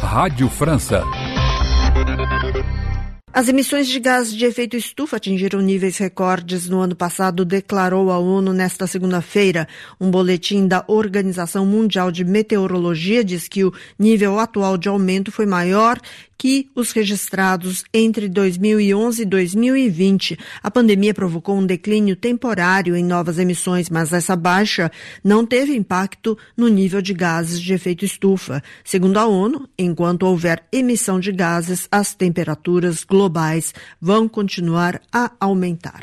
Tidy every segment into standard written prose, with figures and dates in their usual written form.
Rádio França. As emissões de gases de efeito estufa atingiram níveis recordes no ano passado, declarou a ONU nesta segunda-feira. Um boletim da Organização Mundial de Meteorologia diz que o nível atual de aumento foi maior que os registrados entre 2011 e 2020. A pandemia provocou um declínio temporário em novas emissões, mas essa baixa não teve impacto no nível de gases de efeito estufa. Segundo a ONU, enquanto houver emissão de gases, as temperaturas globais vão continuar a aumentar.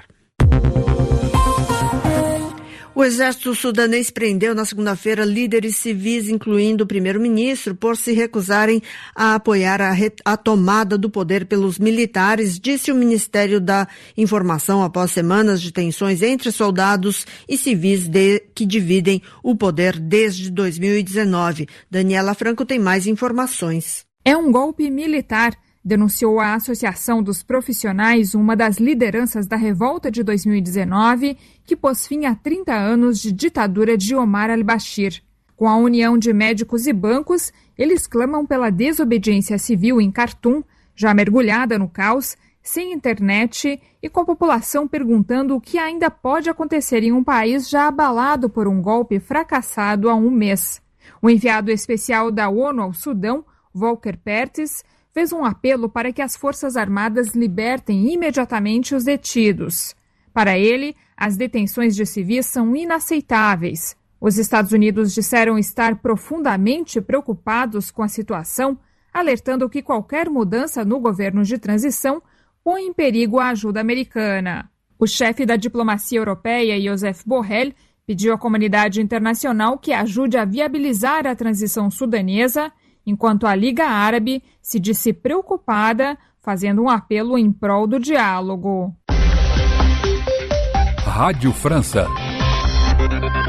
O exército sudanês prendeu na segunda-feira líderes civis, incluindo o primeiro-ministro, por se recusarem a apoiar a tomada do poder pelos militares, disse o Ministério da Informação após semanas de tensões entre soldados e civis que dividem o poder desde 2019. Daniela Franco tem mais informações. É um golpe militar, denunciou a Associação dos Profissionais, uma das lideranças da revolta de 2019, que pôs fim a 30 anos de ditadura de Omar al-Bashir. Com a união de médicos e bancos, eles clamam pela desobediência civil em Khartoum, já mergulhada no caos, sem internet e com a população perguntando o que ainda pode acontecer em um país já abalado por um golpe fracassado há um mês. O enviado especial da ONU ao Sudão, Volker Perthes, fez um apelo para que as Forças Armadas libertem imediatamente os detidos. Para ele, as detenções de civis são inaceitáveis. Os Estados Unidos disseram estar profundamente preocupados com a situação, alertando que qualquer mudança no governo de transição põe em perigo a ajuda americana. O chefe da diplomacia europeia, Josep Borrell, pediu à comunidade internacional que ajude a viabilizar a transição sudanesa, enquanto a Liga Árabe se disse preocupada, fazendo um apelo em prol do diálogo. Rádio França.